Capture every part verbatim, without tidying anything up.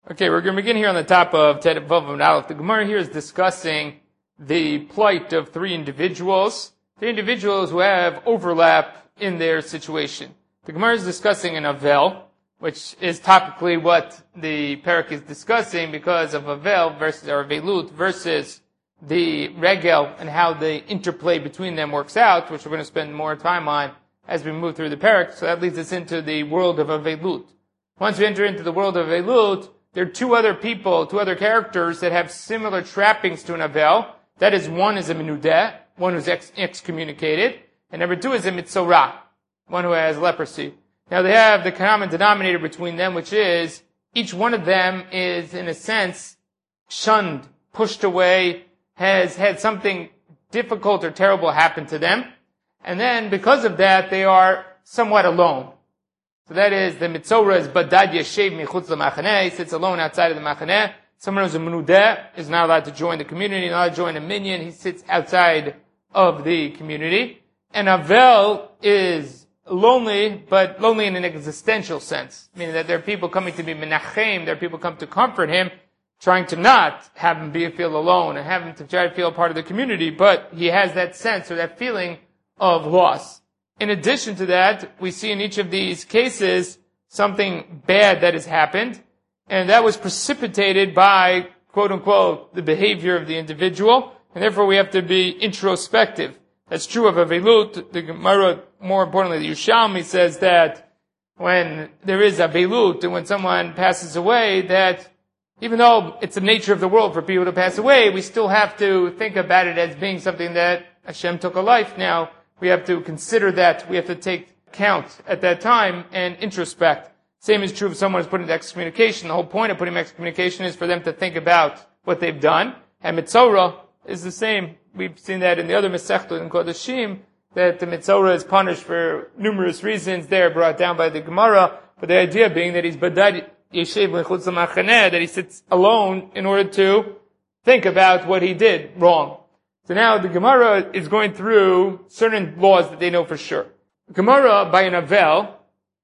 Okay, we're going to begin here on the top of Tet Vav and Aleph. The Gemara here is discussing the plight of three individuals, three individuals who have overlap in their situation. The Gemara is discussing an Avel, which is topically what the parak is discussing because of Avel versus or Avelut versus the Regel and how the interplay between them works out, which we're going to spend more time on as we move through the parak. So that leads us into the world of Avelut. Once we enter into the world of Avelut, there are two other people, two other characters that have similar trappings to an Avel. That is, one is a Menudeh, one who's ex- excommunicated, and number two is a Mitzorah, one who has leprosy. Now they have the common denominator between them, which is each one of them is, in a sense, shunned, pushed away, has had something difficult or terrible happen to them, and then because of that, they are somewhat alone. So that is, the Mitzorah is Badad Yeshev Michutz LaMachaneh, he sits alone outside of the Machaneh. Someone who's a Menudeh is not allowed to join the community, not allowed to join a minyan, he sits outside of the community. And Avel is lonely, but lonely in an existential sense, meaning that there are people coming to be menachem, there are people come to comfort him, trying to not have him be feel alone and have him to try to feel part of the community, but he has that sense or that feeling of loss. In addition to that, we see in each of these cases something bad that has happened, and that was precipitated by, quote unquote, the behavior of the individual, and therefore we have to be introspective. That's true of Avelut. The Gemara, more importantly, the Yerushalmi says that when there is Avelut, and when someone passes away, that even though it's the nature of the world for people to pass away, we still have to think about it as being something that Hashem took a life. Now, we have to consider that, we have to take account at that time and introspect. Same is true if someone is put into excommunication. The whole point of putting excommunication is for them to think about what they've done. And Mitzorah is the same. We've seen that in the other Masechtot in Kodashim, that the Mitzorah is punished for numerous reasons there brought down by the Gemara, but the idea being that he's Badad Yeshev Michutz LaMachaneh, that he sits alone in order to think about what he did wrong. So now the Gemara is going through certain laws that they know for sure. The Gemara, by an Avel,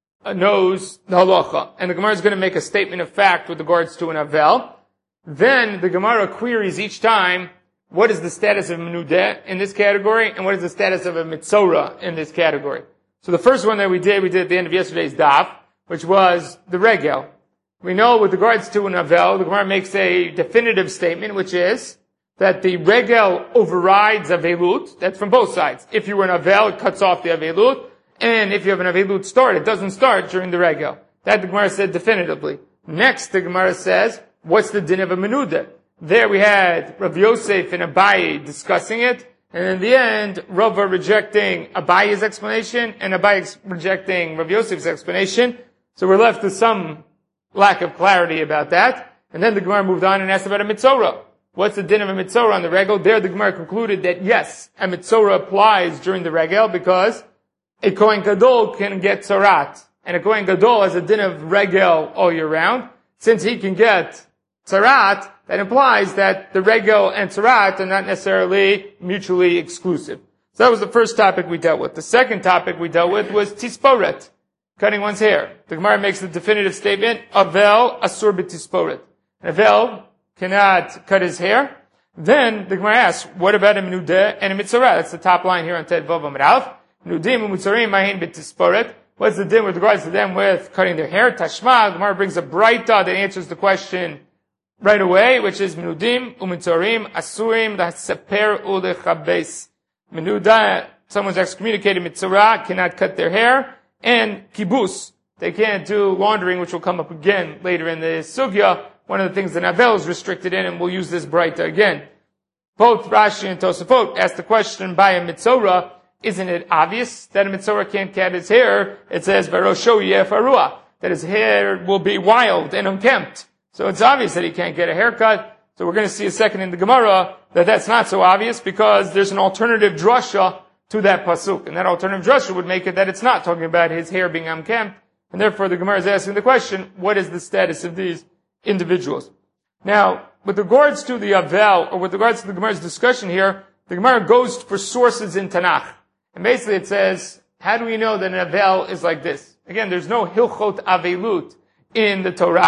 knows the halacha, and the Gemara is going to make a statement of fact with regards to an Avel. Then the Gemara queries each time, what is the status of Menudeh in this category, and what is the status of a Mitzorah in this category. So the first one that we did, we did at the end of yesterday's daf, which was the Regel. We know with regards to an Avel, the Gemara makes a definitive statement, which is that the Regel overrides Avelut. That's from both sides. If you were an Avel, it cuts off the Avelut. And if you have an Avelut start, it doesn't start during the Regel. That the Gemara said definitively. Next, the Gemara says, what's the din of a Menudeh? There we had Rav Yosef and Abaye discussing it. And in the end, Rava rejecting Abaye's explanation and Abaye ex- rejecting Rav Yosef's explanation. So we're left with some lack of clarity about that. And then the Gemara moved on and asked about a Mitzorah. What's the din of a Mitzorah on the Regel? There the Gemara concluded that yes, a Mitzorah applies during the Regel because a Kohen Gadol can get Tzarat. And a Kohen Gadol has a din of Regel all year round. Since he can get Tzarat, that implies that the Regel and Tzarat are not necessarily mutually exclusive. So that was the first topic we dealt with. The second topic we dealt with was Tisporet, cutting one's hair. The Gemara makes the definitive statement, Avel asur b'tisporet. Avel cannot cut his hair. Then the Gemara asks, what about a Menudeh and a Mitzorah? That's the top line here on Tet Vav Amud Aleph. Menudim and Mitzorim mahin b'tisporet. What's the din with regards to them with cutting their hair? Tashma, the Gemara brings a braita that answers the question right away, which is Menudim u'Mitzorim asurim l'seper u'lechabes. Menudah, someone's excommunicated, Mitzorah cannot cut their hair, and kibus, they can't do laundering, which will come up again later in the sugya. One of the things that Avel is restricted in, and we'll use this braita again. Both Rashi and Tosafot asked the question by a Mitzorah, isn't it obvious that a Mitzorah can't cut his hair? It says, Varosho yefarua, that his hair will be wild and unkempt. So it's obvious that he can't get a haircut. So we're going to see a second in the Gemara that that's not so obvious because there's an alternative drasha to that pasuk. And that alternative drasha would make it that it's not talking about his hair being unkempt. And therefore the Gemara is asking the question, what is the status of these individuals? Now, with regards to the Avel, or with regards to the Gemara's discussion here, the Gemara goes for sources in Tanakh. And basically it says, how do we know that an Avel is like this? Again, there's no Hilchot Avelut in the Torah.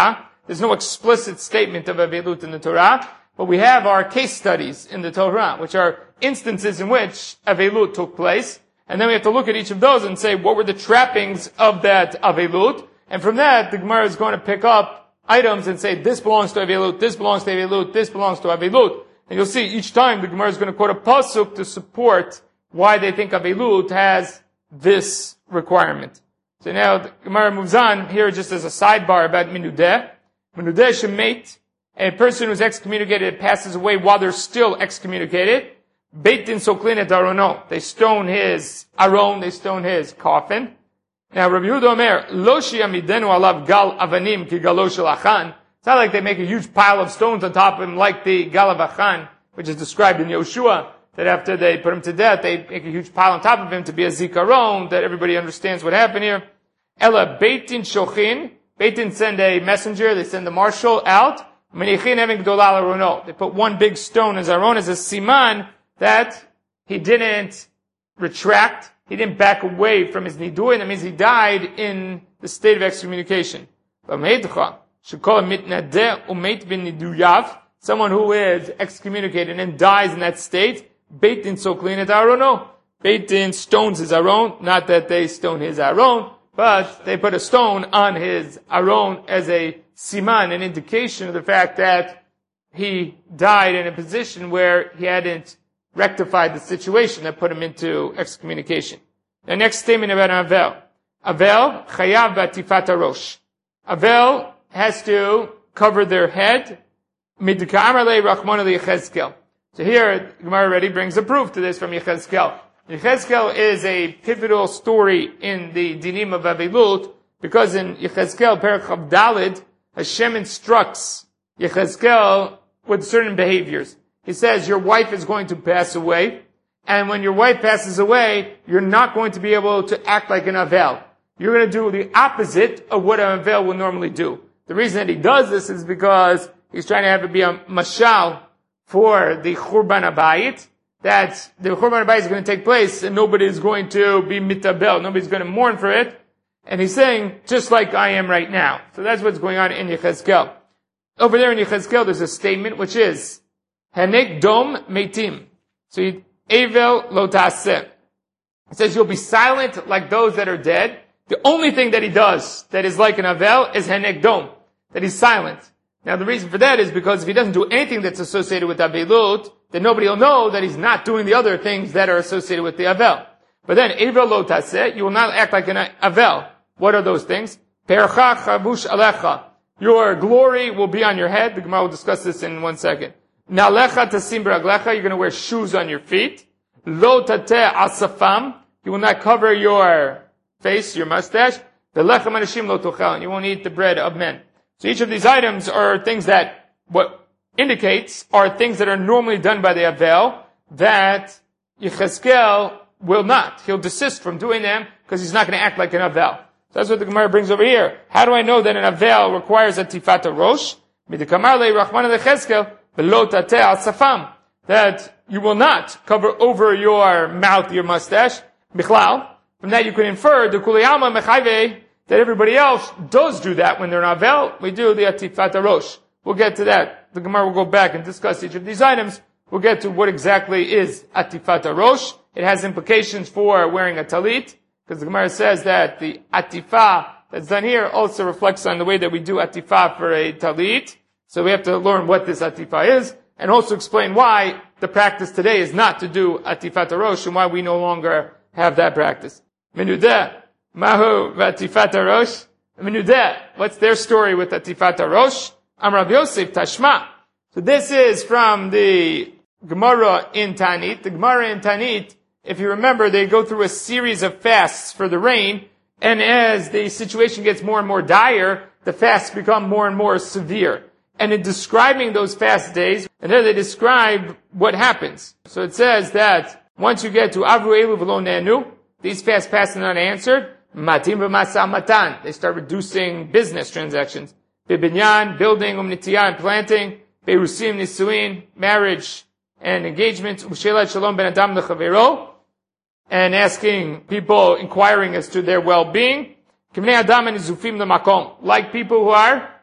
There's no explicit statement of Avelut in the Torah, but we have our case studies in the Torah, which are instances in which Avelut took place. And then we have to look at each of those and say, what were the trappings of that Avelut? And from that, the Gemara is going to pick up items and say, this belongs to Avelut, this belongs to Avelut, this belongs to Avelut. And you'll see each time the Gemara is going to quote a pasuk to support why they think Avelut has this requirement. So now the Gemara moves on here just as a sidebar about Minudeh. Minudeh Shemet, a person who's excommunicated passes away while they're still excommunicated. Beit Din Soklin et Arono. They stone his Aron, they stone his coffin. Now Rabbi Yehuda Omer, Lo shi'amidenu alav gal avanim ki galo shel Achan. It's not like they make a huge pile of stones on top of him like the gal of Achan, which is described in Yoshua, that after they put him to death, they make a huge pile on top of him to be a zikaron, that everybody understands what happened here. Ela Beit Din shochin. Beit Din send a messenger, they send the marshal out. Menichin evin gdola al Arono. They put one big stone as Aron as a siman that he didn't retract, he didn't back away from his nidui, and that means he died in the state of excommunication. Someone who is excommunicated and dies in that state, Beit Din soklin et Arono. Beit Din stones his Aron, not that they stone his Aron, but they put a stone on his Aron as a siman, an indication of the fact that he died in a position where he hadn't rectified the situation that put him into excommunication. The next statement about Avel. Avel, chayav b'atifat harosh. Avel has to cover their head. Midka'amar le Rachmana le Yechezkel. So here, Gemara already brings a proof to this from Yechezkel. Yechezkel is a pivotal story in the dinim of Avelut, because in Yechezkel, Perek Chav Daled, Hashem instructs Yechezkel with certain behaviors. He says, your wife is going to pass away, and when your wife passes away, you're not going to be able to act like an Avel. You're going to do the opposite of what an Avel would normally do. The reason that he does this is because he's trying to have it be a mashal for the Churban Abayit, that the Churban Abayit is going to take place, and nobody is going to be mitabel, nobody's going to mourn for it. And he's saying, just like I am right now. So that's what's going on in Yechezkel. Over there in Yechezkel, there's a statement which is, Hanek dom meitim. So, Avel lo taseh. It says you'll be silent like those that are dead. The only thing that he does that is like an Avel is Hanek dom, that he's silent. Now the reason for that is because if he doesn't do anything that's associated with Avelut, then nobody will know that he's not doing the other things that are associated with the Avel. But then, Avel lo taseh, you will not act like an Avel. What are those things? Percha chavush alecha. Your glory will be on your head. The Gemara will discuss this in one second. Nalecha tasim b'raglecha, you're going to wear shoes on your feet. Lo tateh asafam, you will not cover your face, your mustache. Velechem anashim lo tochel, and you won't eat the bread of men. So each of these items are things that, what indicates, are things that are normally done by the Avel, that Yechezkel will not. He'll desist from doing them, because he's not going to act like an Avel. So that's what the Gemara brings over here. How do I know that an Avel requires a tifat harosh? Midikamar le Rachmana lechezkel, v'lo tateh al safam. That you will not cover over your mouth, your mustache. Bichlal. From that you can infer, the kuli alma mechayve, that everybody else does do that when they're an Avel. We do the tifat harosh. We'll get to that. The Gemara will go back and discuss each of these items. We'll get to what exactly is atifat harosh. It has implications for wearing a talit, because the Gemara says that the atifa that's done here also reflects on the way that we do atifa for a talit. So we have to learn what this atifa is, and also explain why the practice today is not to do atifat harosh, and why we no longer have that practice. Menudeh, mahu v'atifat harosh. Menudeh, what's their story with atifat harosh? Am Rav Yosef Tashma. So this is from the Gemara in Tanit. The Gemara in Tanit, if you remember, they go through a series of fasts for the rain, and as the situation gets more and more dire, the fasts become more and more severe. And in describing those fast days, and there they describe what happens. So it says that once you get to Avru Elu V'lo Nenu, these fasts pass and unanswered, Matim V'Masal Matan, they start reducing business transactions. Bibinyan, building, Umnitiyah, and planting, Berusim, Nisuin, marriage and engagement, Ushelat Shalom Ben Adam Lechavero, and asking people, inquiring as to their well-being. Kimnei Adam and Izufim L'makom, like people who are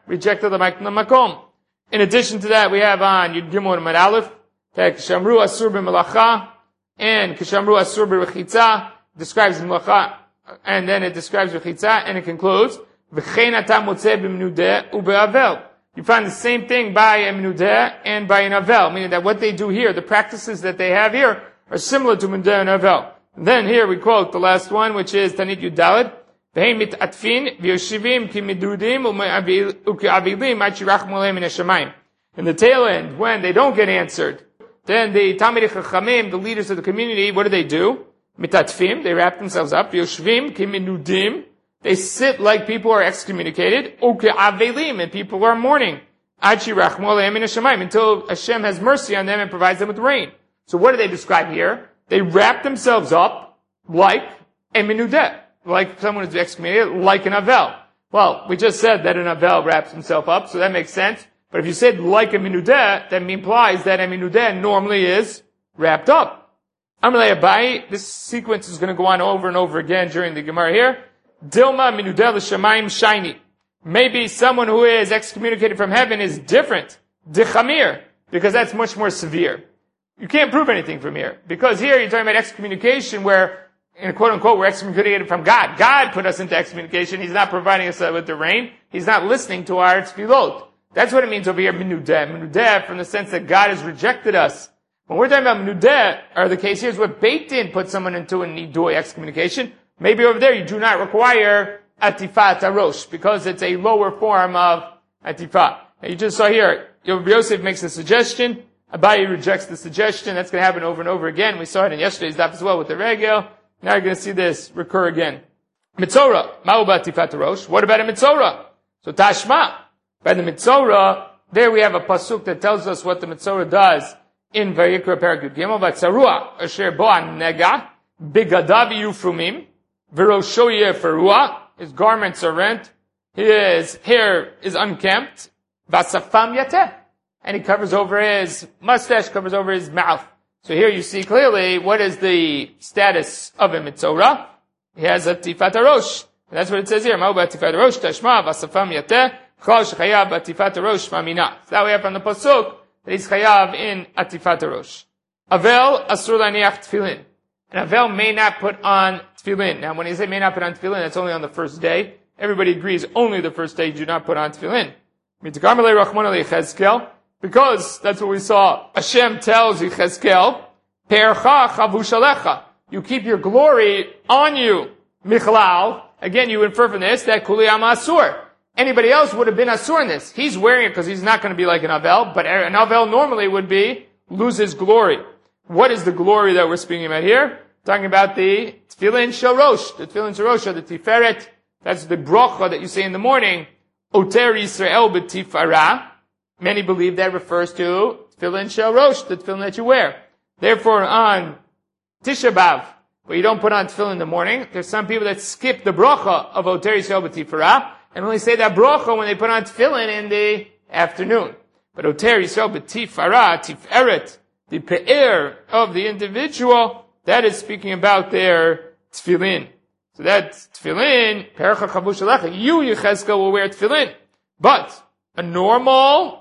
rejected the makom. In addition to that, we have on Yud Gimel and Amud Aleph, Kishamru Asur b'Melacha, and Kishamru Asur b'Rechitza, describes Melacha, and then it describes Rechitza, and it concludes, V'chein ata motzeh b'Menudeh u'be'avel. You find the same thing by a Menudeh and by an Avel, meaning that what they do here, the practices that they have here, are similar to Menudeh and Avel. And then here we quote the last one, which is Tanit Yud Daled, V'hein mit'atfin v'yoshivim ki medudim u'ke'avilim ad shirachmu aleim min hashamayim. In the tail end, when they don't get answered, then the Talmidei Chachamim, the leaders of the community, what do they do? Mitatfim, they wrap themselves up. Yoshvim ki menudim, they sit like people are excommunicated. U'ke'avilim, and people are mourning. Ad shirachmu aleim min hashamayim, until Hashem has mercy on them and provides them with rain. So what do they describe here? They wrap themselves up like a menudeh, like someone who's excommunicated, like an avel. Well, we just said that an avel wraps himself up, so that makes sense. But if you said like a menudeh, that implies that a menudeh normally is wrapped up. Amalei Abai, this sequence is going to go on over and over again during the Gemara here. Dilma menudeh l'shamayim shiny. Maybe someone who is excommunicated from heaven is different. Dichamir, because that's much more severe. You can't prove anything from here. Because here you're talking about excommunication where, in quote unquote, we're excommunicated from God. God put us into excommunication. He's not providing us with the rain. He's not listening to our tefillot. That's what it means over here, menudeh. Menudeh from the sense that God has rejected us. When we're talking about menudeh, or the case here is where Beit Din put someone into a nidui excommunication. Maybe over there you do not require atifat arosh, because it's a lower form of atifat. Now you just saw here, Yosef makes a suggestion. Abaye rejects the suggestion. That's going to happen over and over again. We saw it in yesterday's daf as well with the regel. Now you're going to see this recur again. Mitzorah. Ma'u ba'atifat arosh. What about a mitzorah? So tashma. By the mitzorah, there we have a pasuk that tells us what the mitzorah does in Vayikra Parak Gimel. Vatzarua asher bo'a nega bigadav yufrumim v'rosho yeferua. His garments are rent. His hair is unkempt. Vasafam yateh. And he covers over his mustache, covers over his mouth. So here you see clearly what is the status of a mitzorah. He has a tifat arosh. And that's what it says here. Ma'u ba'atifat arosh tashma vasafam yateh chol shechayav ba'atifat arosh mamina. So that we have from the pasuk that he's chayav in atifat arosh. Avel asur laniach tefillin. And Avel may not put on tefillin. Now when he say may not put on tefillin, that's only on the first day. Everybody agrees only the first day you do not put on tefillin. Mitakamalei rachmana le'chezkel. Because that's what we saw. Hashem tells Yechezkel, Percha chavushalecha. You keep your glory on you. Michlal. Again, you infer from this that Kuli Am Asur. Anybody else would have been Asur in this. He's wearing it because he's not going to be like an Avel, but an Avel normally would be, lose his glory. What is the glory that we're speaking about here? Talking about the Tefillin Shel Rosh. The Tefillin Shel Rosh, the Tiferet. That's the bracha that you say in the morning. Oter Yisrael b'Tifara. Many believe that refers to Tefillin Shel Rosh, the tefillin that you wear. Therefore, on Tisha B'Av, where you don't put on tefillin in the morning, there's some people that skip the bracha of Oter Yisrael b'Tifara, and only say that bracha when they put on tefillin in the afternoon. But Oter Yisrael b'Tifara, Tiferet, the pe'er of the individual, that is speaking about their tefillin. So that tefillin, Percha Chavush Alecha, you, Yechezkel, will wear tefillin. But a normal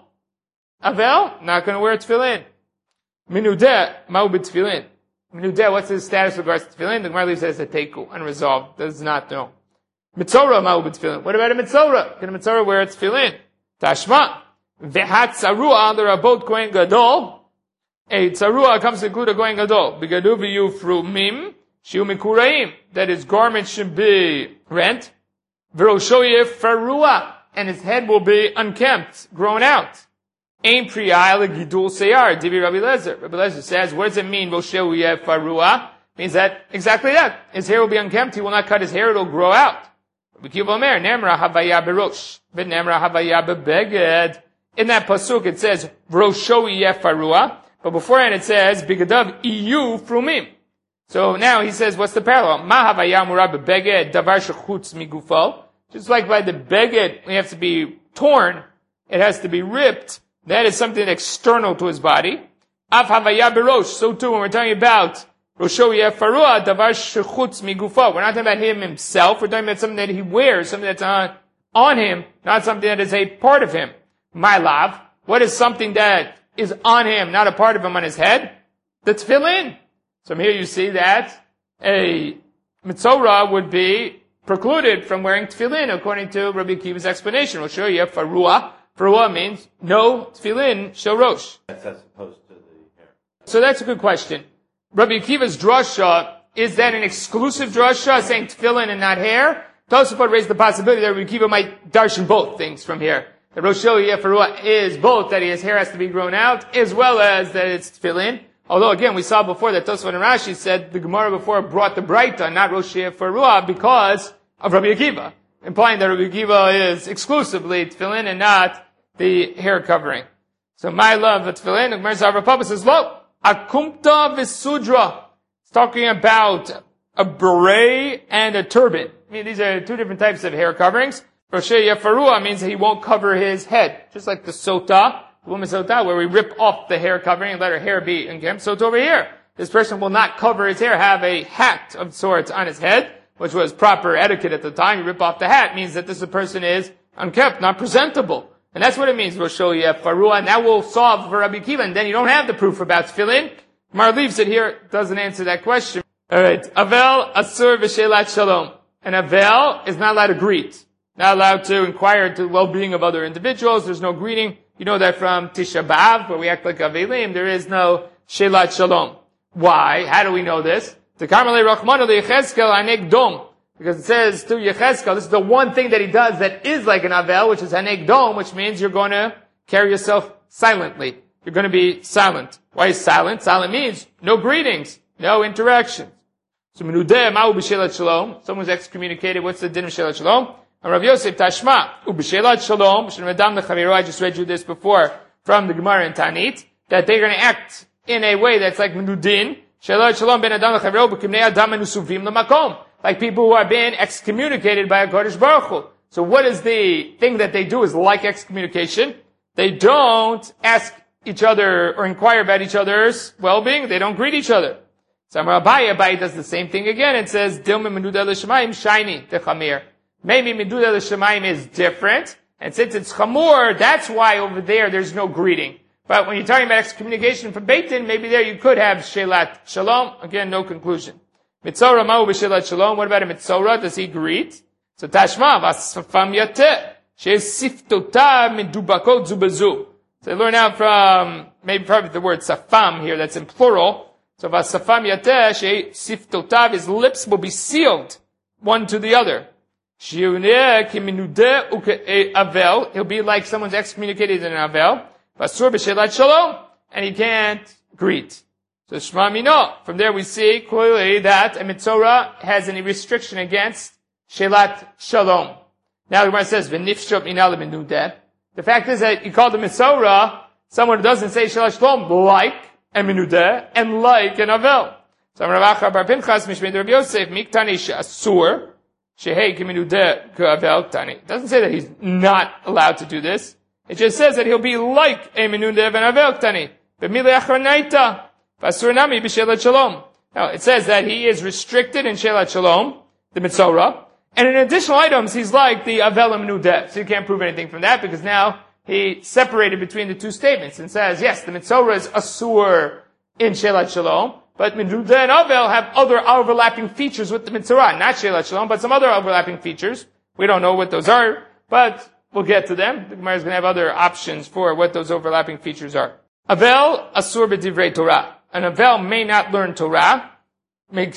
Avel, not going to wear tefillin. Menudeh, ma'u b'tefillin. Menudeh, what's his status with regards to tefillin? The Gemara leaves it as a teiku, unresolved, does not know. Mitzorah, ma'u b'tefillin. What about a mitzorah? Can a mitzorah wear tefillin? Tashma. Vehat tzarua l'rabot kohen gadol. A tzarua comes to include a kohen gadol. B'gadu v'yufrumim, shiu mikuraim. That his garment should be rent. V'rosho yefarua. And his head will be unkempt, grown out. Ein priyah legidul seyar, divi Rabbi Lezer. Rabbi Lezer says, what does it mean, Voshehu yefarua? Means that, exactly that. His hair will be unkempt, he will not cut his hair, it will grow out. Rabbi Kiva Omer, nemra havaya berosh, v'nemra havaya bebeged. In that pasuk it says, Voshehu yefarua, but beforehand it says, bigadav iyu frumim. So now he says, what's the parallel? Ma havaya murah bebeged, davar shechutz migufo. Just like by the beged, it has to be torn, it has to be ripped. That is something external to his body. Af havaya berosh. So too, when we're talking about Rosho yefarua, davar shechutz migufo. We're not talking about him himself. We're talking about something that he wears, something that's on, on him, not something that is a part of him. My love, what is something that is on him, not a part of him on his head? The tefillin. So here you see that a mitzorah would be precluded from wearing tefillin, according to Rabbi Akiva's explanation. We'll show you farua. Farua means no tefillin shel rosh. That's as opposed to the hair. So that's a good question. Rabbi Akiva's drasha, is that an exclusive drasha, saying tefillin and not hair? Tosafot raised the possibility that Rabbi Akiva might darshan both things from here. The Rosh Farua is both that his hair has to be grown out, as well as that it's tefillin. Although again, we saw before that Tosafot and Rashi said the Gemara before brought the Braita, not Rosh Farua, because of Rabbi Akiva, implying that Rabbi Akiva is exclusively tefillin and not the hair covering. So my love of tefillin, the Gemara Zavra Papa says, lo, akumta v'sudra. It's talking about a beret and a turban. I mean, these are two different types of hair coverings. Rosh Farua means that he won't cover his head. Just like the sota, the woman's sota, where we rip off the hair covering and let her hair be unkempt. So it's over here. This person will not cover his hair, have a hat of sorts on his head, which was proper etiquette at the time. You rip off the hat means that this person is unkempt, not presentable. And that's what it means, Rosh Farua. And that will solve for Rabbi Akiva. And then you don't have the proof about tefillin. Mar leaves it here, doesn't answer that question. Alright. Avel asur v'shelat shalom. An avel is not allowed to greet. Not allowed to inquire into the well-being of other individuals. There's no greeting. You know that from Tisha B'Av, where we act like Avelim, there is no shelat shalom. Why? How do we know this? Because it says to Yechezkel, this is the one thing that he does that is like an avel, which is haneg dom, which means you're going to carry yourself silently. You're going to be silent. Why is silent? Silent means no greetings, no interactions. So menudeh ma'u b'shelat shalom. Someone's excommunicated. What's the din of shelat shalom? And Rav Yosef Tashma u'b'shelat shalom. Shnemadam lechaviro. I just read you this before from the Gemara in Tanit, that they're going to act in a way that's like menudin. Shelat shalom ben adam lechaviro b'kimnei adam menusuvim l'makom. Like people who are being excommunicated by a Kodesh Baruch Hu. So what is the thing that they do is like excommunication? They don't ask each other or inquire about each other's well-being. They don't greet each other. So Amar Abaye, Abaye does the same thing again. It says, Dilma menuda l'shamayim shiny techamir. Maybe menuda l'shamayim is different. And since it's chamur, that's why over there there's no greeting. But when you're talking about excommunication from Beit Din, maybe there you could have shelat shalom. Again, no conclusion. Mitzorah ma'u b'shelat shalom. What about a mitzorah? Does he greet? So tashma v'asfam yateh. She's siftota medubakot zubazu. So they learn out from, maybe probably the word safam here, that's in plural. So vasafam yateh, she siftotav, his lips will be sealed, one to the other. Shiuneh kiminudeh uke avel, he'll be like someone's excommunicated in an avel. Vasur b'shelat shalom, and he can't greet. So shma mino, from there we see clearly that a mitzorah has any restriction against shelat shalom. Now the Gemara says, v'nifshot minal minudeh. The fact is that you call the mitzorah someone who doesn't say shelat shalom like a minudeh and like an avel. So Rav Acha bar Pinchas mishmei Rav Yosef miktani she'asur shehei kiminudeh k'avel tani. It doesn't say that he's not allowed to do this. It just says that he'll be like a minudeh and avel tani. B'milei achranaita v'asur nami b'shelat shalom. Now it says that he is restricted in shelat shalom, the mitzorah. And in additional items, he's like the Avel and Menudeh. So you can't prove anything from that because now he separated between the two statements and says, yes, the Mitzorah is Asur in Shelat Shalom, but Menudeh and Avel have other overlapping features with the Mitzorah. Not Shelat Shalom, but some other overlapping features. We don't know what those are, but we'll get to them. The Gemara is going to have other options for what those overlapping features are. Avel Asur b'divrei Torah. An Avel may not learn Torah. Here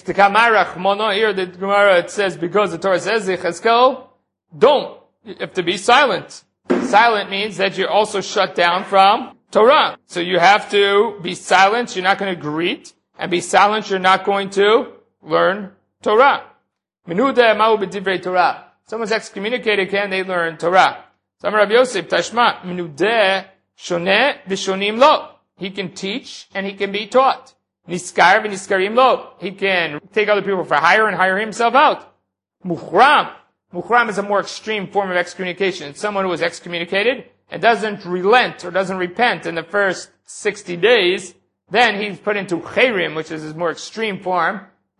the Gemara it says because the Torah says Yechezkel, don't. You have to be silent. Silent means that you're also shut down from Torah. So you have to be silent. You're not going to greet, and be silent. You're not going to learn Torah. Menudeh ma'u b'divrei Torah. Someone's excommunicated. Can they learn Torah? So Rav Yosef Tashma menudeh shoneh v'shonim lo. He can teach and he can be taught. Niskar v'niskarim lo. He can take other people for hire and hire himself out. Muchram. Muchram is a more extreme form of excommunication. It's someone who is excommunicated and doesn't relent or doesn't repent in the first sixty days. Then he's put into cherim, which is his more extreme form.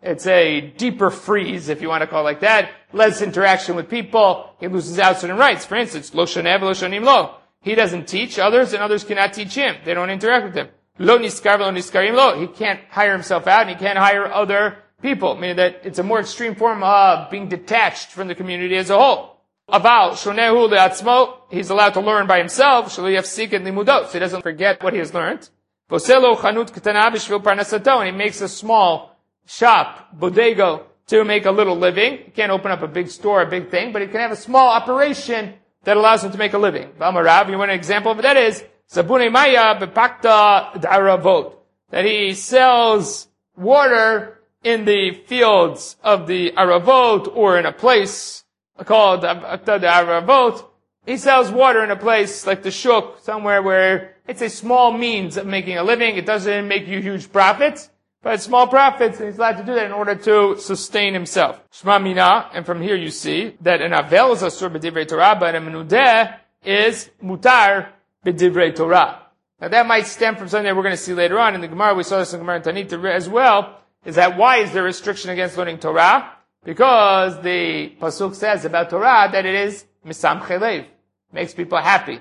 It's a deeper freeze, if you want to call it like that. Less interaction with people. He loses out certain rights. For instance, lo shonev lo shonim lo. He doesn't teach others, and others cannot teach him. They don't interact with him. Lo niskar lo niskarim lo. He can't hire himself out, and he can't hire other people. Meaning that it's a more extreme form of being detached from the community as a whole. Aval shonehu le'atzmo. He's allowed to learn by himself. Shelo yafsik et limudot. So he doesn't forget what he has learned. Voselo chanut ketana b'shvil parnasato. And he makes a small shop, bodego, to make a little living. He can't open up a big store, a big thing, but he can have a small operation that allows him to make a living. V'amarav, you want an example of what that is? Sabune maya bepakta d'aravot. That he sells water in the fields of the aravot, or in a place called Pakta d'aravot. He sells water in a place like the shuk, somewhere where it's a small means of making a living. It doesn't make you huge profits, but it's small profits, and he's allowed to do that in order to sustain himself. Shma mina, and from here you see that an avel is asur b'divrei Torah, but a menudeh is mutar b'divrei Torah. Now that might stem from something that we're going to see later on in the Gemara. We saw this in Gemara and Tanit as well. Is that why is there restriction against learning Torah? Because the pasuk says about Torah that it is misam chelev, makes people happy.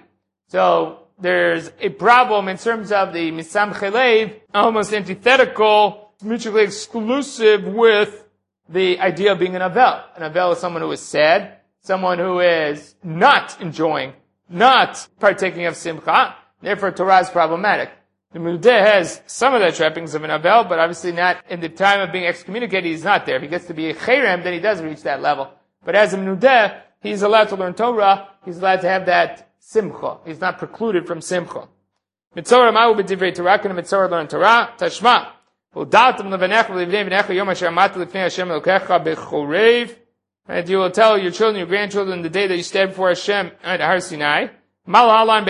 So there's a problem in terms of the misam chelev, almost antithetical, mutually exclusive with the idea of being an avel. An avel is someone who is sad, someone who is not enjoying, not partaking of simcha. Therefore, Torah is problematic. The menudeh has some of the trappings of an avel, but obviously not in the time of being excommunicated. He's not there. If he gets to be a cherem, then he does reach that level. But as a menudeh, he's allowed to learn Torah. He's allowed to have that simcha. He's not precluded from simcha. Mitzorah ma'u b'divrei Torah, can a mitzorah learn Torah? Tashma. V'udatam levanecha v'livnei v'necha yom asher amata lifnei Hashem elokecha b'chorev. And you will tell your children, your grandchildren, the day that you stand before Hashem at Har Sinai. Just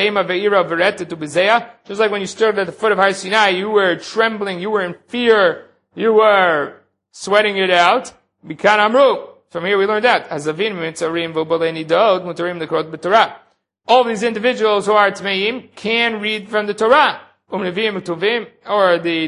like when you stood at the foot of Har Sinai, you were trembling, you were in fear, you were sweating it out. From here we learned that. All these individuals who are Tmeim can read from the Torah. Or the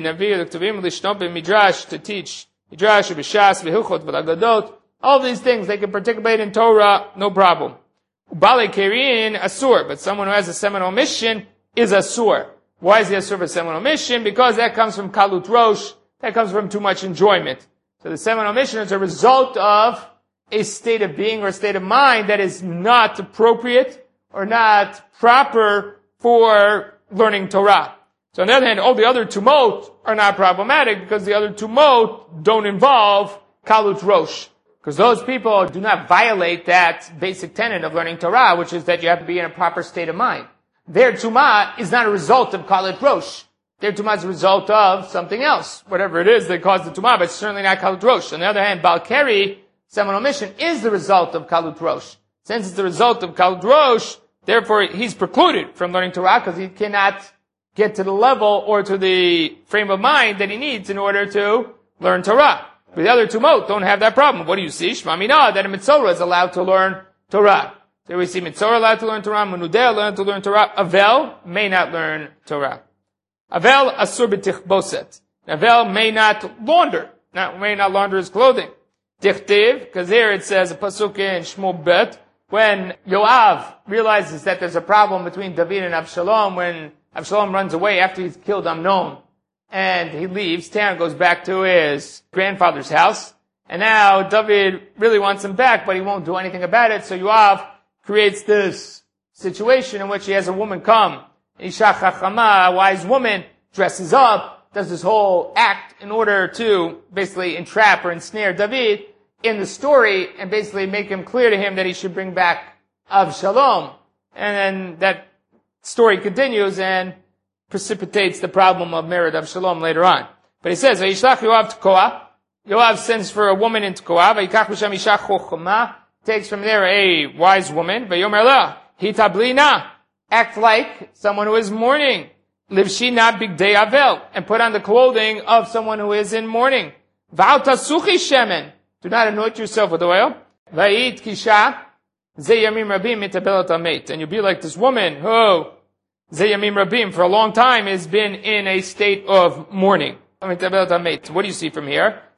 Navi Midrash to teach. Midrash, B'Shas, V'Huchot, V'Lagadot. All these things, they can participate in Torah, no problem. Ubale Kerin, Asur, but someone who has a seminal mission is Asur. Why is he Asur for seminal mission? Because that comes from Kalut Rosh, that comes from too much enjoyment. So the seminal mission is a result of a state of being or a state of mind that is not appropriate or not proper for learning Torah. So on the other hand, all the other tumot are not problematic because the other tumot don't involve Kalut Rosh. Because those people do not violate that basic tenet of learning Torah, which is that you have to be in a proper state of mind. Their tumah is not a result of Kalut Rosh. Their tumah is a result of something else. Whatever it is that caused the tumah, but it's certainly not Kalut Rosh. On the other hand, Baal Keri, seminal mission, is the result of Kalut Rosh. Since it's the result of Kalut Rosh, therefore he's precluded from learning Torah because he cannot get to the level or to the frame of mind that he needs in order to learn Torah. But the other tumot don't have that problem. What do you see? Shma mina, that a mitzorah is allowed to learn Torah. So we see mitzorah allowed to learn Torah, menudeh allowed to learn Torah, avel may not learn Torah. Avel asur b'tichboset. Avel may not launder, not, may not launder his clothing. Tichtiv, because here it says, a pasuk in Shmuel Bet, when Yoav realizes that there's a problem between David and Absalom, when Absalom runs away after he's killed Amnon, and he leaves, Tamar goes back to his grandfather's house, and now David really wants him back, but he won't do anything about it, so Yoav creates this situation in which he has a woman come, Isha Chachama, a wise woman, dresses up, does this whole act in order to basically entrap or ensnare David in the story, and basically make him clear to him that he should bring back Avshalom. And then that story continues, and precipitates the problem of Mered Avshalom later on. But he says, Vayishlach Yoav Tekoa. Yoav sends for a woman in Tekoa. Vayikach b'shem isha chochma. Takes from there a wise woman. Vayomer la. Hitablina. Act like someone who is mourning. Livshina bigdei avel. And put on the clothing of someone who is in mourning. V'al tasuchi shemen. Do not anoint yourself with oil. Vayit kisha. Zeh yamim rabim mitabel tamet. And you'll be like this woman who Zayamim Rabim, for a long time, has been in a state of mourning. What do you see from here?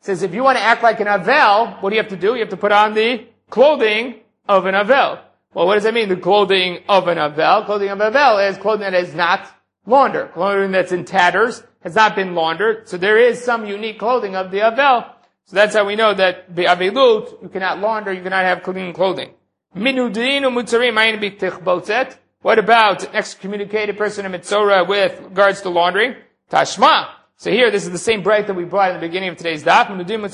says if you want to act like an Avel, what do you have to do? You have to put on the clothing of an Avel. Well, what does that mean, the clothing of an Avel? Clothing of an Avel is clothing that is not laundered. Clothing that's in tatters, has not been laundered. So there is some unique clothing of the Avel. So that's how we know that the Avelut, you cannot launder, you cannot have clean clothing. What about an excommunicated person in Mitzorah with regards to laundering? Tashma. So here, this is the same break that we brought in the beginning of today's daf.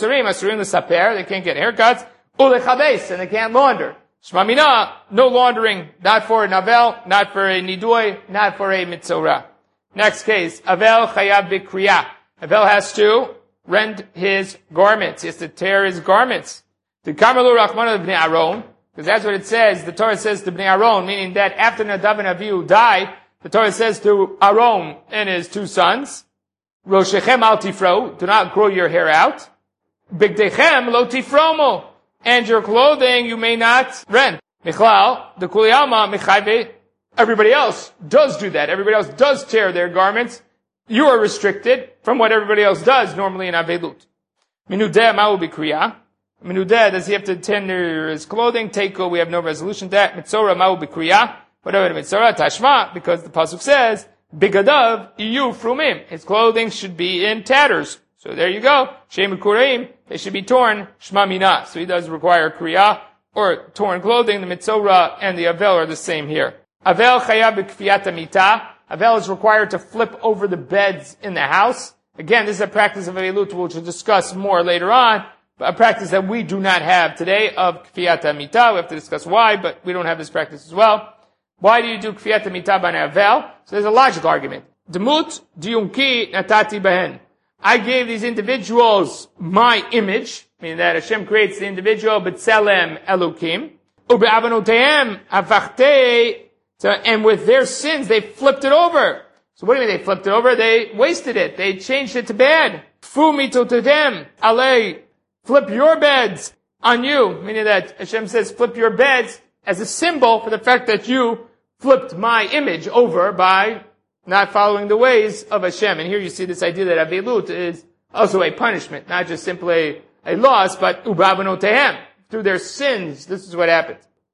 They can't get haircuts. And they can't launder. Shma mina, no laundering, not for an Avel, not for a Nidui, not for a Mitzorah. Next case, Avel chayav b'kriyah. Avel has to rend his garments. He has to tear his garments. The Kamalu Rachmana b'nei Aaron, because that's what it says. The Torah says to b'nei Aaron, meaning that after Nadav and Avihu die, the Torah says to Aaron and his two sons, Roshechem al tifro, do not grow your hair out. Bigdechem lo tifromo, and your clothing you may not rend. Michlal, the Kuliyama, Michayve, everybody else does do that. Everybody else does tear their garments. You are restricted from what everybody else does normally in Avelut. Minudeh ma'u b'kriyah. Minudeh, does he have to tender his clothing? Teiko, we have no resolution to that. Mitzorah ma'u b'kriyah. Whatever the Mitzorah, tashma, because the pasuk says, Bigadav iyu frumim. His clothing should be in tatters. So there you go. Shem kureim, they should be torn. Shma mina. So he does require kriyah or torn clothing. The Mitzorah and the Avel are the same here. Avel chayav b'kfiyat hamita. Avel is required to flip over the beds in the house. Again, this is a practice of Avelut, which we'll discuss more later on. But a practice that we do not have today of kfiyat hamita. We have to discuss why, but we don't have this practice as well. Why do you do kfiyat hamita by Avel? So there's a logical argument. Demut diyunki natati behen. I gave these individuals my image, meaning that Hashem creates the individual, b'tselem elukim, ube'avanotehem avachtei. So, and with their sins, they flipped it over. So what do you mean they flipped it over? They wasted it. They changed it to bad. Fu mitotedem alei. Flip your beds on you. Meaning that Hashem says flip your beds as a symbol for the fact that you flipped my image over by not following the ways of Hashem. And here you see this idea that Avelut is also a punishment. Not just simply a loss, but ubavanotehem. Through their sins, this is what happened.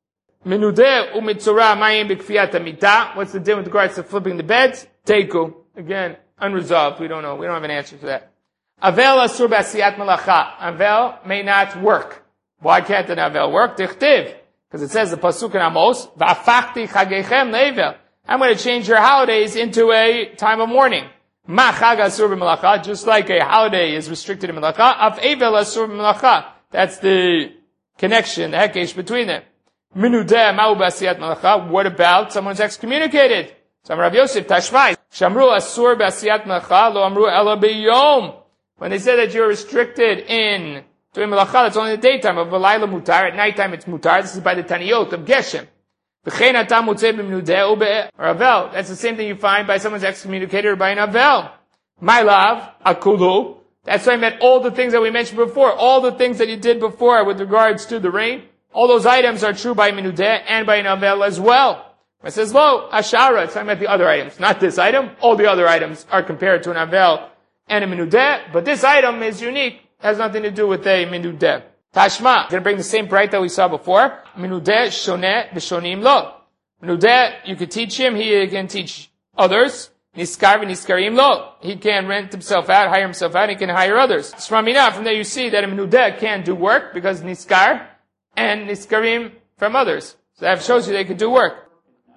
Menudeh umitzorah mayim b'kfiyat hamita. What's the deal with regards to flipping the beds? Teiku. Again, unresolved. We don't know. We don't have an answer to that. Avel asur b'asiyat malacha. Avel may not work. Why can't an Avel work? Tichtiv. Because it says the pasuk in Amos, v'afachti chagechem le'evel. I'm going to change your holidays into a time of mourning. Ma chag asur b'malacha. Just like a holiday is restricted in malacha, af evel asur b'malacha. That's the connection, the hekesh between them. Minudeh ma'u b'asiyat malacha. What about someone's excommunicated? So Rav Yosef Tashmai. Shamru asur b'asiyat malacha lo amru ela b'yom. When they say that you're restricted in doing malacha, that's only the daytime. Of v'layla mutar. At nighttime it's mutar. This is by the Taniyot of Geshem. V'chein atam mutzeh b'minudeh ube or Avel. That's the same thing you find by someone's excommunicated or by an Avel. My love, akulu. That's why I meant all the things that we mentioned before. All the things that you did before with regards to the rain. All those items are true by Minudeh and by an Avel as well. It says, lo, Ashara, it's talking about the other items. Not this item. All the other items are compared to an Avel and a Minudeh. But this item is unique. Has nothing to do with a Minudeh. Tashma, I'm going to bring the same bright that we saw before. Minudeh, shoneh, b'shonim lo. Minudeh, you could teach him. He can teach others. Niskar v'niskarim lo. He can rent himself out, hire himself out. He can hire others. Shramina, from there you see that a Minudeh can do work because Niskar and Niskarim from others. So that shows you they could do work.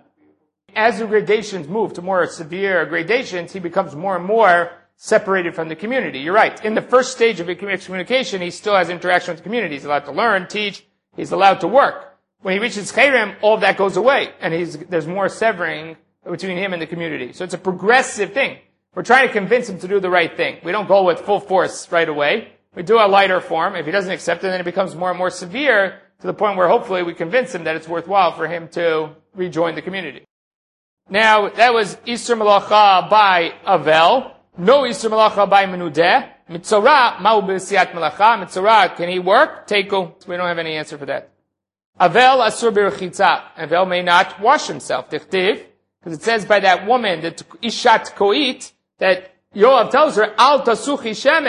As the gradations move to more severe gradations, he becomes more and more separated from the community. You're right. In the first stage of excommunication, he still has interaction with the community. He's allowed to learn, teach. He's allowed to work. When he reaches Cherem, all of that goes away. And he's, there's more severing between him and the community. So it's a progressive thing. We're trying to convince him to do the right thing. We don't go with full force right away. We do a lighter form. If he doesn't accept it, then it becomes more and more severe to the point where hopefully we convince him that it's worthwhile for him to rejoin the community. Now, that was Isur Malacha by Avel. No Isur Malacha by Menudeh. Mitzorah, Ma'u B'siyat Malacha. Mitzorah, can he work? Teiko. We don't have any answer for that. Avel Asur B'rechitza. Avel may not wash himself. Dichtiv. Because it says by that woman, that Ishat Koit, that Yoav tells her, Al Tasuchi Shemen.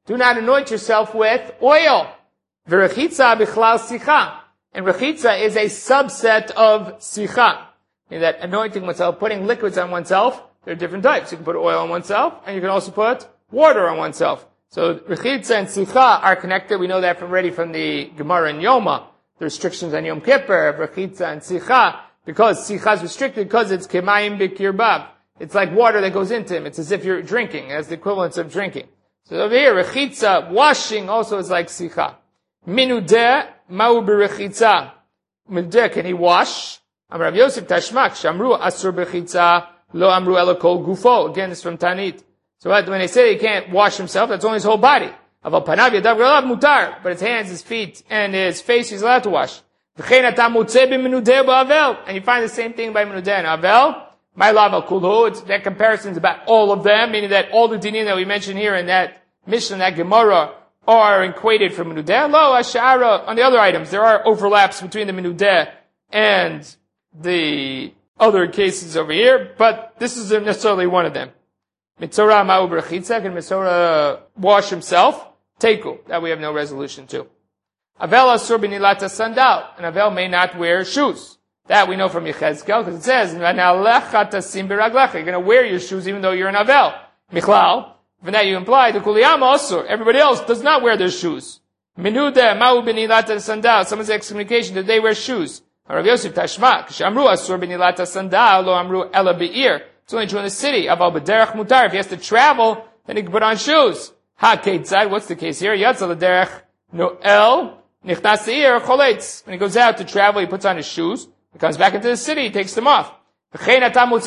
Do not anoint yourself with oil. V'rechitza bichlal sicha. And rechitza is a subset of sicha. In that anointing oneself, putting liquids on oneself, there are different types. You can put oil on oneself, and you can also put water on oneself. So rechitza and sicha are connected. We know that from already from the Gemara in Yoma. The restrictions on Yom Kippur of rechitza and sicha, because sicha is restricted because it's kemayim b'kirbab. It's like water that goes into him. It's as if you're drinking, as the equivalence of drinking. So over here, rechitza, washing, also is like sicha. Minudeh, ma'u b'rechitza. Minudeh, can he wash? Amar Rav Yosef Tashmak, shamru asur b'rechitza, lo amru ela kol gufo. Again, this is from Tanit. So when they say he can't wash himself, that's only his whole body. Aval panav yadav g'alav mutar. But his hands, his feet, and his face he's allowed to wash. V'chein atam motzeh b'minudeh ba'avel. And you find the same thing by minudeh and avel. My lava kulhu, it's, that comparison is about all of them, meaning that all the dinim that we mentioned here in that Mishnah, that Gemara, are equated from minudeh. Lo, ashara, on the other items, there are overlaps between the minudeh and the other cases over here, but this isn't necessarily one of them. Mitzorah ma'u b'rechitza, can Mitzorah wash himself? Teku, that we have no resolution to. Avel asur b'nilata sandal, and Avel may not wear shoes. That we know from Yechezkel, because it says, you're going to wear your shoes even though you're an Avel. Michlal, from that you imply, the Kuliyama also, everybody else does not wear their shoes. Minudeh, ma'u b'nilata sandal, someone's excommunication, did they wear shoes? Rav Yosef Tashmak, shamru asur b'nilata sandal, lo amru ela be'ir. It's only true in the city. Aval b'derech mutar, if he has to travel, then he can put on shoes. Ha keitzad, what's the case here? Yatza l'derech no'el, nichnas le'ir, choletz. When he goes out to travel, he puts on his shoes. He comes back into the city, he takes them off. Again,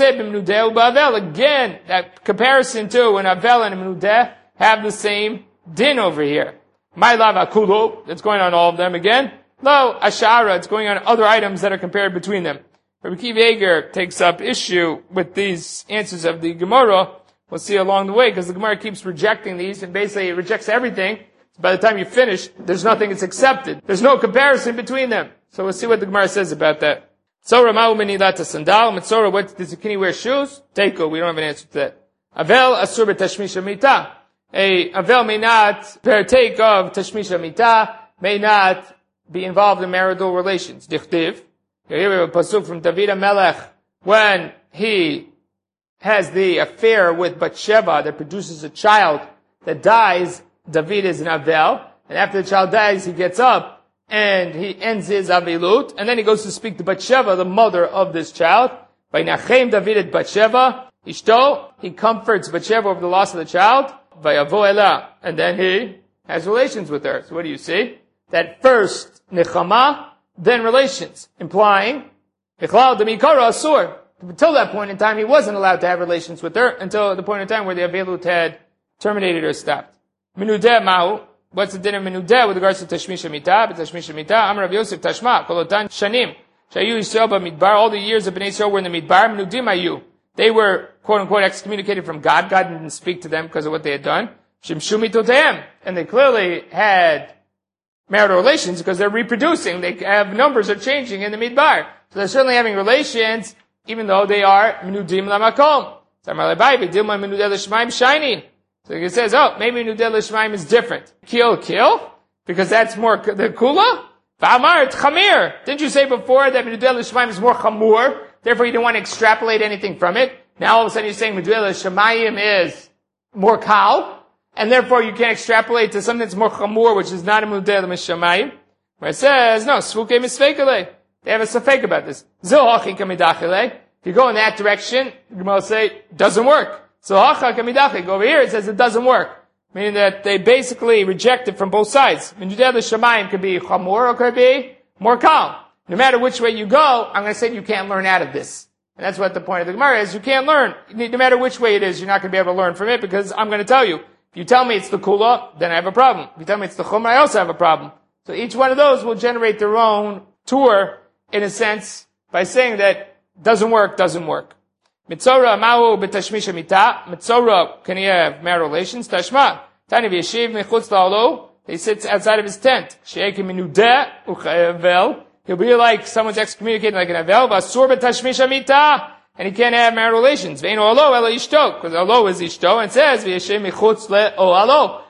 that comparison too, when Avel and Minudeh have the same din over here. My lava kulu, that's going on all of them again. Lo, ashara, it's going on other items that are compared between them. Rabbi Akiva Eiger takes up issue with these answers of the Gemara. We'll see along the way, because the Gemara keeps rejecting these, and basically it rejects everything. By the time you finish, there's nothing that's accepted. There's no comparison between them. So we'll see what the Gemara says about that. Mitzorah ma'u b'nilata sandal. Mitzorah, what does can he wear shoes? Teiko, we don't have an answer to that. Avel asur b'tashmisha mita. A Avel may not partake of tashmisha mita, may not be involved in marital relations. Dichtiv. Here we have a pasuk from David HaMelech, when he has the affair with Bathsheba that produces a child that dies. David is an Avel, and after the child dies, he gets up and he ends his avilut, and then he goes to speak to Bathsheba, the mother of this child. By Nachem David at Bathsheba, Ishto, he comforts Bathsheba over the loss of the child. By Avo Ela, and then he has relations with her. So what do you see? That first nechama, then relations, implying Michlal Demikara Asur. Until that point in time, he wasn't allowed to have relations with her until the point in time where the avilut had terminated or stopped. Minudeh Ma'u. What's the din of Minudeh with regards to Tashmisha Mita? But Tashmisha Mita, Amar Rav Yosef Tashma, Kolotan Shanim, Shayu Yisrael B'Midbar, all the years of Bnei Yisrael were in the Midbar, Minudim Ayu. They were, quote unquote, excommunicated from God. God didn't speak to them because of what they had done. Shimshu Mitotehem. And they clearly had marital relations because they're reproducing. They have numbers are changing in the Midbar. So they're certainly having relations, even though they are Minudim Lamakom. Samar Lebai, Dilma Minudeh L'Shmaim Shiny. So he says, oh, maybe Nudel L'Shmaim is different. Kill, kill? Because that's more, the Kula? V'amar, Chamir. Didn't you say before that Nudel L'Shmaim is more Chamur? Therefore you don't want to extrapolate anything from it. Now all of a sudden you're saying Nudel L'Shmaim is more Kal, and therefore you can't extrapolate to something that's more Chamur, which is not a Nudel L'Shmaim. Where it says, no, Svuke Misfekele. They have a safek about this. Zohachi Kamidachele. If you go in that direction, you will say, doesn't work. So hacha kamidachik, over here it says it doesn't work. Meaning that they basically reject it from both sides. Minudeh l'shamayim could be chamor or could be more calm. No matter which way you go, I'm going to say you can't learn out of this. And that's what the point of the Gemara is. You can't learn. No matter which way it is, you're not going to be able to learn from it because I'm going to tell you. If you tell me it's the kula, then I have a problem. If you tell me it's the chumrah, I also have a problem. So each one of those will generate their own tour, in a sense, by saying that doesn't work, doesn't work. Mitzorah ma'u b'tashmisha mita. Mitzorah, can he have marital relations? Tashma. Tani v'yeshiv mechutz la'olo. He sits outside of his tent. She'ekim minudeh u'chayavel. He'll be like someone's excommunicated like an avel. V'asur b'tashmisha mita. And he can't have marital relations. Ve'eno alo ela ishto. Because alo is ishto. And it says v'yeshiv mechutz le'oalo.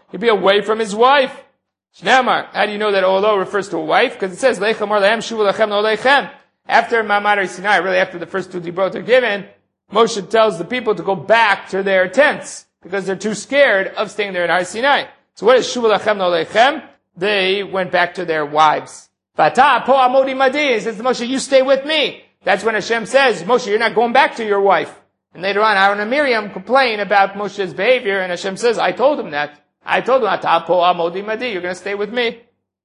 He'd be away from his wife. Shnamar, how do you know that Olo refers to a wife? Because it says, Lechem or Lehem, Shuvu Lechem no Lechem. After Ma'amad Sinai, really after the first two Dibrot are given, Moshe tells the people to go back to their tents, because they're too scared of staying there in Har Sinai. So what is Shuvu Lechem no Lechem? They went back to their wives. Vata po amodi madi, says to Moshe, you stay with me. That's when Hashem says, Moshe, you're not going back to your wife. And later on, Aaron and Miriam complain about Moshe's behavior, and Hashem says, I told him that. I told him, Vata po amodi madi, you're going to stay with me.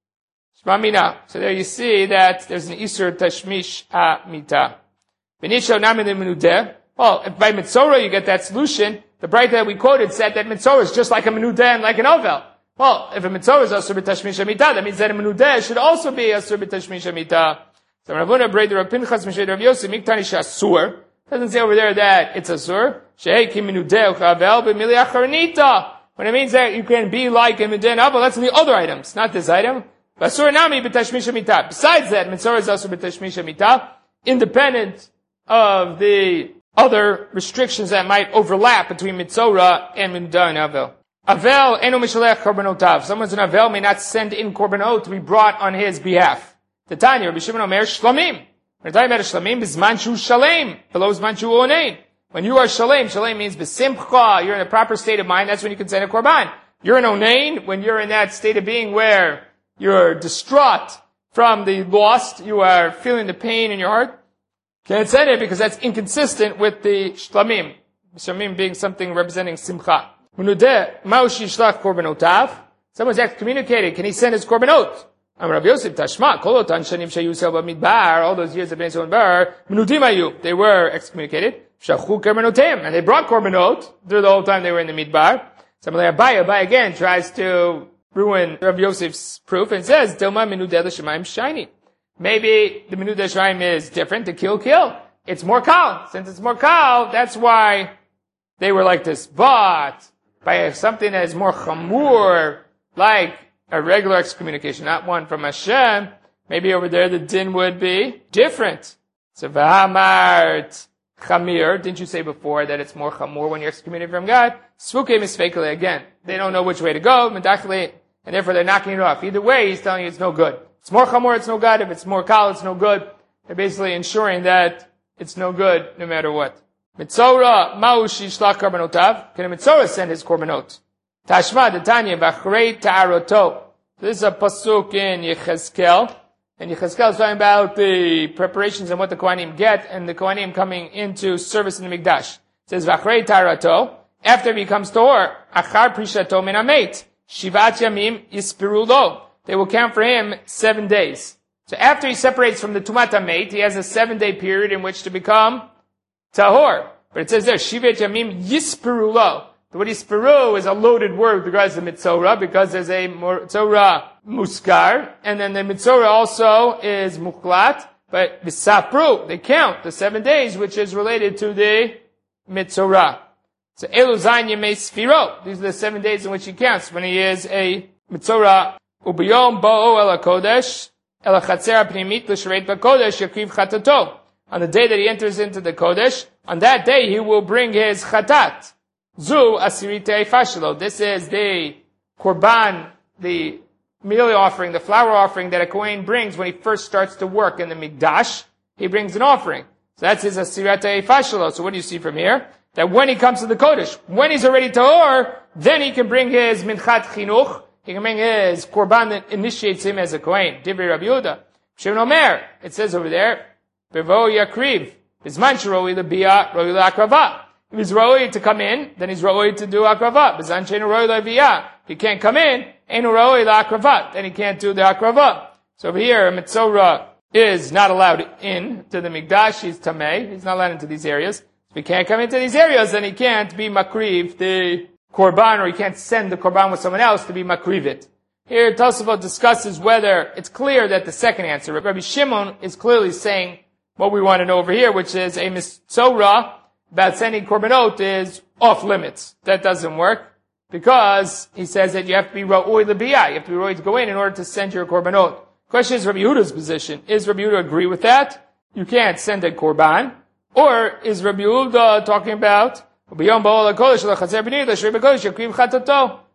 Shma mina. So there you see that there's an Isur Tashmish HaMita. V'nisho nami l'menudeh. Well, if by Mitzorah you get that solution, the bright that we quoted said that Mitzorah is just like a menudeh and like an ovel. Well, if a Mitzorah is Asur B'Tashmish HaMita, that means that a menudeh should also be Asur B'Tashmish HaMita. So Ravuna Breder Rav Pinchas Mishad Rav Yosef Miktani Shasur. Doesn't say over there that it's Asur. Shehei ki menudeh uchavel b'mili acharnita. When it means that you can be like a menudeh and ovel, that's in the other items, not this item. Asur nami b'Tashmish HaMita. Besides that, Mitzorah is Asur B'Tashmish HaMita, independent of the other restrictions that might overlap between Mitzorah and Menudeh and Avel. Avel eno mishalech korbanotav. Someone's an Avel may not send in korbanot to be brought on his behalf. The Tanya, Rabbi Shimon Omer, shlamim. We're talking about a shlamim, bizman shu shalem, below bizman shu onein. When you are shalem, shalem means besimcha, you're in a proper state of mind, that's when you can send a korban. You're in onein, when you're in that state of being where you're distraught from the loss, you are feeling the pain in your heart. Can't send it because that's inconsistent with the shlamim. Shlamim being something representing simcha. Menudeh, ma'ushi shlach korbanotav. Someone's excommunicated. Can he send his korbanot? Am Rav Yosef Tashma, kolotan shanim shayusel b'midbar. All those years of Bnei Yisrael bar, menudim ayu. They were excommunicated. Shachu korbanotim, and they brought korbanot through the whole time they were in the midbar. Somebody Abai, Abai again tries to ruin Rav Yosef's proof and says, Dilma menudeh l'shemayim shiny. Maybe the Menudeh Shraim is different, to kill, kill. It's more kal. Since it's more kal, that's why they were like this. But by something that is more chamur, like a regular excommunication, not one from Hashem, maybe over there the din would be different. So v'hamart chamir, didn't you say before that it's more chamur when you're excommunicated from God? Svuke misfekele, again. They don't know which way to go, medachli, and therefore they're knocking it off. Either way, he's telling you it's no good. It's more chamor, it's no good. If it's more kal, it's no good. They're basically ensuring that it's no good, no matter what. Mitzorah, ma'ushi shlach korbanotav. Can a Mitzorah send his korbanot? Tashma, Tanya, v'achrei ta'aroto. This is a pasuk in Yechezkel. And Yechezkel is talking about the preparations and what the Kohanim get, and the Kohanim coming into service in the Mikdash. It says, v'achrei ta'aroto. After he becomes Tor, achar prishato min hamet. Shivat yamim yispiru lo. They will count for him seven days. So after he separates from the Tumat HaMeit, he has a seven-day period in which to become Tahor. But it says there, Shivet Yamim Yispiru Lo. The word Yispiru is a loaded word with regards to Mitzorah, because there's a Mitzorah Muskar, and then the Mitzorah also is Muklat, but the Sapru, they count the seven days, which is related to the Mitzorah. So Elu Zayin Yemei Sfiro. These are the seven days in which he counts when he is a Mitzorah. Ubiyom bo'o el hakodesh, el hachatzer ha'pnimit l'shareit b'kodesh yakriv chatato. On the day that he enters into the kodesh, on that day he will bring his chatat. Zu asirit ha'ifashelo. This is the korban, the meal offering, the flour offering that a kohen brings when he first starts to work in the mikdash. He brings an offering. So that's his asirat ha'ifashelo. So what do you see from here? That when he comes to the kodesh, when he's already tahor, then he can bring his minchat chinuch. He can bring his korban that initiates him as a kohen. Divrei Rabbi Yehuda. Shimon Omer, it says over there, Bevo yakriv. Bizman shiroi lebiyah, roi le'akrava. If he's roi to come in, then he's roi to do akrava. Bizan sheinu roi le'viyah. If he can't come in, einu roi le'akrava. Then he can't do the akrava. So over here, Mitzorah is not allowed in to the Mikdash. He's tamei. He's not allowed into these areas. If he can't come into these areas, then he can't be makriv, the korban, or he can't send the korban with someone else to be makrivit. Here, Tosafot discusses whether it's clear that the second answer, Rabbi Shimon is clearly saying what we want to know over here, which is a mitzorah about sending korbanot is off limits. That doesn't work because he says that you have to be ra'oi l'biyah. You have to be ra'oi to go in in order to send your korbanot. Question is Rabbi Yehuda's position. Is Rabbi Yehuda agree with that? You can't send a korban. Or is Rabbi Yehuda talking about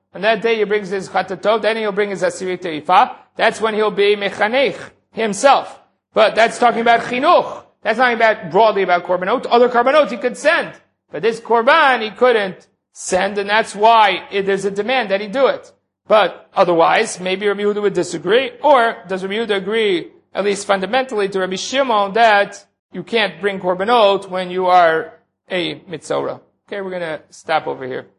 On that day he brings his chatatov, then he'll bring his asirit teifah. That's when he'll be mechanech himself. But that's talking about chinuch. That's not about broadly about korbanot. Other korbanot he could send. But this korban he couldn't send, and that's why it, there's a demand that he do it. But otherwise, maybe Rabbi Yehuda would disagree, or does Rabbi Yehuda agree, at least fundamentally, to Rabbi Shimon that you can't bring korbanot when you are a mitzorah. Okay, we're gonna stop over here.